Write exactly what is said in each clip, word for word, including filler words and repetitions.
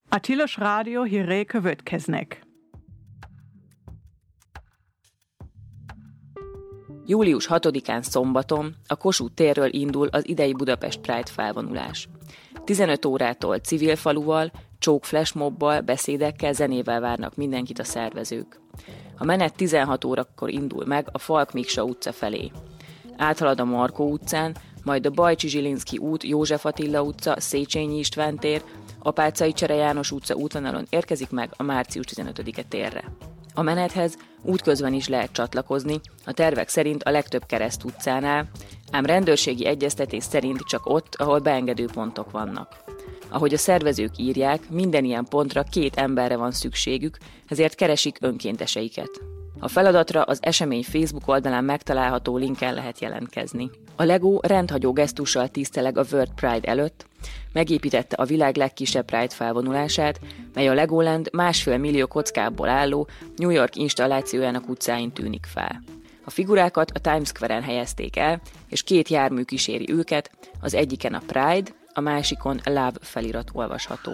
A Tilos Rádió hírei következnek. július hatodikán szombaton a Kossuth térről indul az idei Budapest Pride felvonulás. tizenöt órától civil faluval, csók flashmobbal, beszédekkel, zenével várnak mindenkit a szervezők. A menet tizenhat órakor indul meg a Falk Miksa utca felé. Áthalad a Markó utcán, majd a Bajcsi Zsilinszky út, József Attila utca, Széchenyi István tér, Apáczai Csere János utca útvonalon érkezik meg a március tizenötödike térre. A menethez útközben is lehet csatlakozni, a tervek szerint a legtöbb Kereszt utcánál, ám rendőrségi egyeztetés szerint csak ott, ahol beengedő pontok vannak. Ahogy a szervezők írják, minden ilyen pontra két emberre van szükségük, ezért keresik önkénteseiket. A feladatra az esemény Facebook oldalán megtalálható linken lehet jelentkezni. A Lego rendhagyó gesztussal tiszteleg a World Pride előtt, megépítette a világ legkisebb Pride felvonulását, mely a Legoland másfél millió kockából álló New York installációjának utcáin tűnik fel. A figurákat a Times Square-en helyezték el, és két jármű kíséri őket, az egyiken a Pride, a másikon Love felirat olvasható.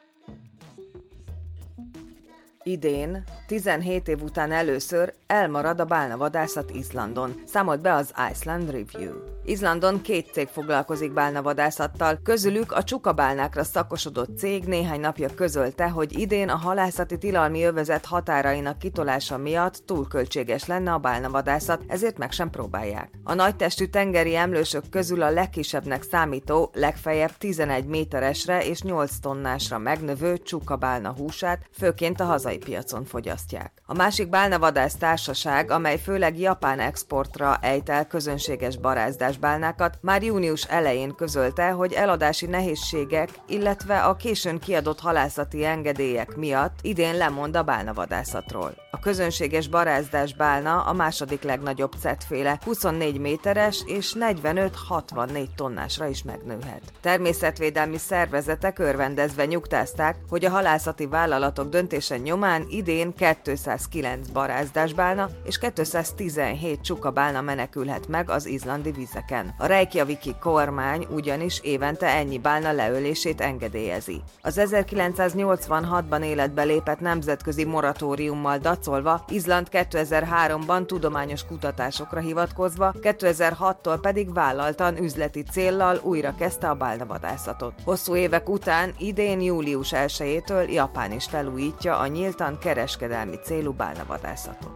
Idén, tizenhét év után először elmarad a bálnavadászat Izlandon, számolt be az Iceland Review. Izlandon két cég foglalkozik bálnavadászattal, közülük a csukabálnákra szakosodott cég néhány napja közölte, hogy idén a halászati tilalmi övezet határainak kitolása miatt túl költséges lenne a bálnavadászat, ezért meg sem próbálják. A nagytestű tengeri emlősök közül a legkisebbnek számító, legfeljebb tizenegy méteresre és nyolc tonnásra megnövő csukabálna húsát főként a hazai piacon fogyasztják. A másik bálnavadász társaság, amely főleg japán exportra ejt el közönséges barázdásbálnákat, már június elején közölte, hogy eladási nehézségek, illetve a későn kiadott halászati engedélyek miatt idén lemond a bálnavadászatról. A közönséges barázdásbálna a második legnagyobb cetféle, huszonnégy méteres és negyvenöt-hatvannégy tonnásra is megnőhet. Természetvédelmi szervezetek örvendezve nyugtázták, hogy a halászati vállalatok döntése nyomán idén kétszázkilenc barázdásbálna és kétszáztizenhét csukabálna menekülhet meg az izlandi vizeken. A reykjaviki kormány ugyanis évente ennyi bálna leölését engedélyezi. Az ezerkilencszáznyolcvanhatban életbe lépett nemzetközi moratóriummal dacolva, Izland kétezer-háromban tudományos kutatásokra hivatkozva, kétezer-hattól pedig vállaltan üzleti céllal újra kezdte a bálnavadászatot. Hosszú évek után idén július elsejétől Japán is felújítja a nyíltan kereskedelmi célú bálnavadászatot.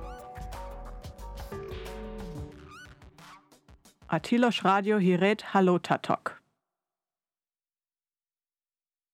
A Tilos Rádió hírét hallottatok.